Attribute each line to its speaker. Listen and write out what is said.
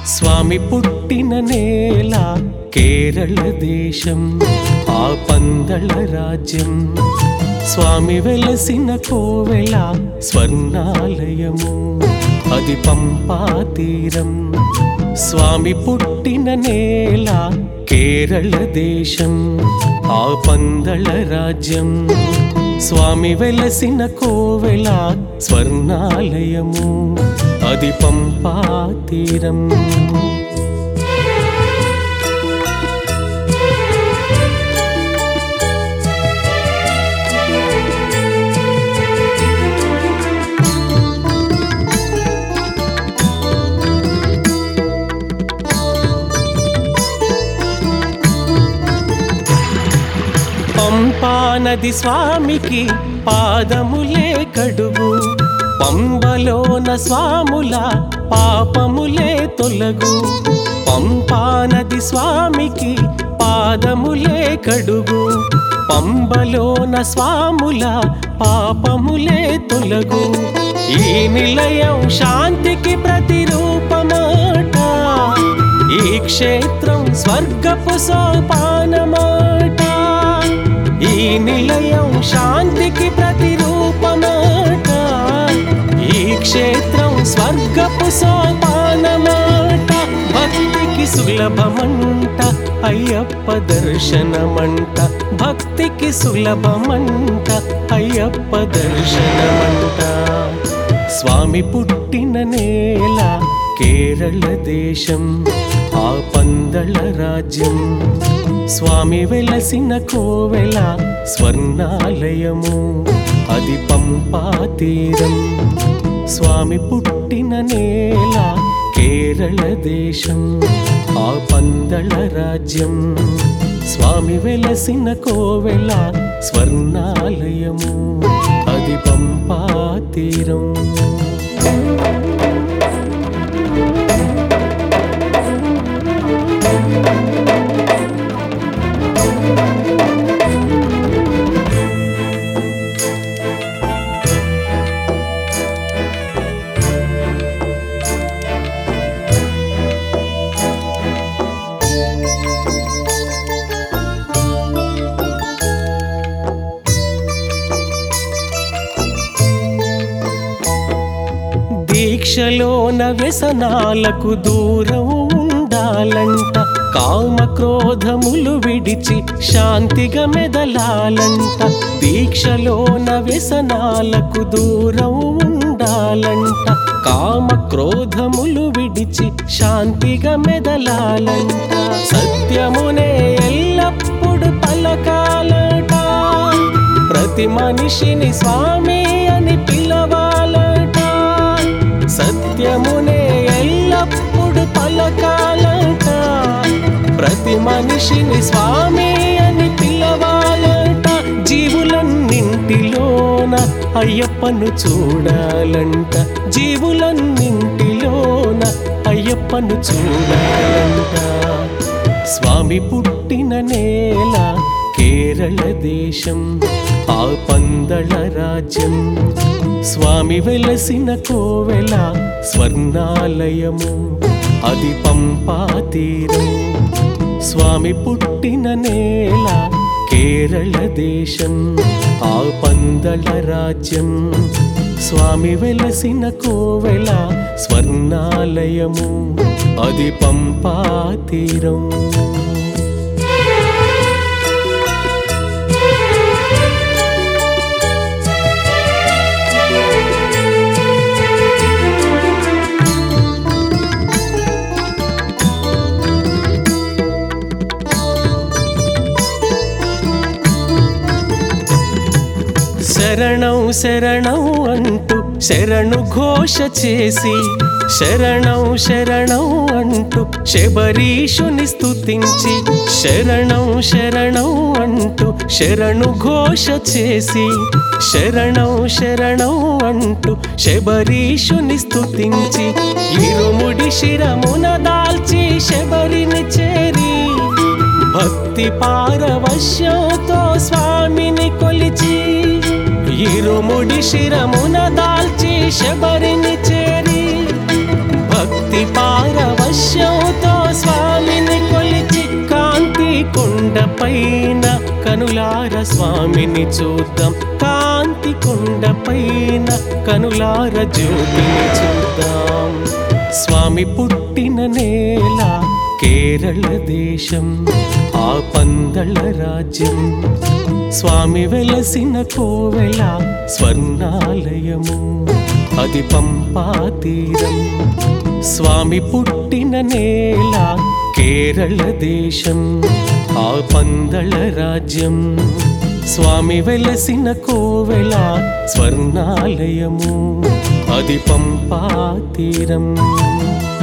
Speaker 1: స్వామి పుట్టిన నేల కేరళ దేశం, ఆ పందళ రాజ్యం. స్వామి వెలసిన కోవెల స్వర్ణాలయము, అది పంపా తీరం. స్వామి పుట్టిన నేల కేరళ దేశం, ఆ పందళ రాజ్యం. స్వామి వెలసిన కోవెల స్వర్ణాలయము, అది పంపా తీరం. పంపా నది స్వామికి పాదములే కడుగు, పంబలోన స్వాముల పాపములే తొలగు. పంపా నది స్వామికి పాదములే కడుగు, పంబలోన స్వాముల పాపములే తొలగు. ఈ నిలయం శాంతికి ప్రతిరూపమాట, ఈ క్షేత్రం స్వర్గపు సోపానమాట. ఈ నిలయం శాంతికి ప్రతిరూపమాట, ఈ క్షేత్రం స్వర్గపు సోపానమాట. భక్తికి సులభమంట అయ్యప్ప దర్శనమంట, భక్తికి సులభమంట అయ్యప్ప దర్శనమంట. స్వామి పుట్టిన నేల కేరళ దేశం, ఆ పందళ రాజ్యం. స్వామి వెలసిన కోవెల స్వర్ణాలయము, అది పంపా తీరం. స్వామి పుట్టిన నేల కేరళ దేశం, ఆ పందళ రాజ్యం. స్వామి వెలసిన కోవెల స్వర్ణాలయము, అది పంపా తీరం. దీక్షలోన వ్యసనాలకు దూరం ఉండాలంట, కామ క్రోధములు విడిచి శాంతిగా మెదలాలంట. దీక్షలోన వ్యసనాలకు దూరం ఉండాలంట, కామ క్రోధములు విడిచి శాంతిగా మెదలాలంట. సత్యమునే ఎల్లప్పుడు పలకాలట, ప్రతి మనిషిని స్వామి అని పిలవాలట. సత్యమునే ఎల్లప్పుడు పలకాలట, ప్రతి మనిషిని స్వామి అని పిలవాలట. జీవులన్నింటిలోన అయ్యప్పను చూడాలంట, జీవులన్నింటిలోన అయ్యప్పను చూడాలంట. స్వామి పుట్టిన నేల కేరళ దేశం, ఆ పందళ రాజ్యం. స్వామి వెలసిన కోవెల స్వర్ణాలయము, అది పంపా తీరం. స్వామి పుట్టిన నేల కేరళ దేశం, ఆ పందళ రాజ్యం. స్వామి వెలసిన కోవెల స్వర్ణాలయము, అది పంపా తీరం. శరణం శరణం అంటూ శరణు ఘోష చేసి, శరణం శరణం అంటూ శబరీషుని స్తుతించి, శరణం శరణం అంటూ శరణు ఘోష చేసి, శరణం శరణం అంటూ శబరీషుని స్తుతించి, ఇరుముడి శిరమున దాల్చి శబరిని చేరి, భక్తి పారవశ్యంతో స్వామిని కొలిచి, ఇరుముడి శిరమున దాల్చి శబరిని చేరి, భక్తి పారవశ్య కొండపైన కనులార స్వామిని చూద్దాం, కాంతి కొండపైన కనులార జ్యోతిని చూద్దాం. స్వామి పుట్టిన నేల కేరళ దేశం, ఆ పందళ రాజ్యం. స్వామి వెలసిన కోవెల స్వర్ణాలయము, అది పంపా తీరం. స్వామి పుట్టిన నేల కేరళ దేశం, ఆ పందళ రాజ్యం. స్వామి వెలసిన కోవెల స్వర్ణాలయము, అది పంపా తీరం.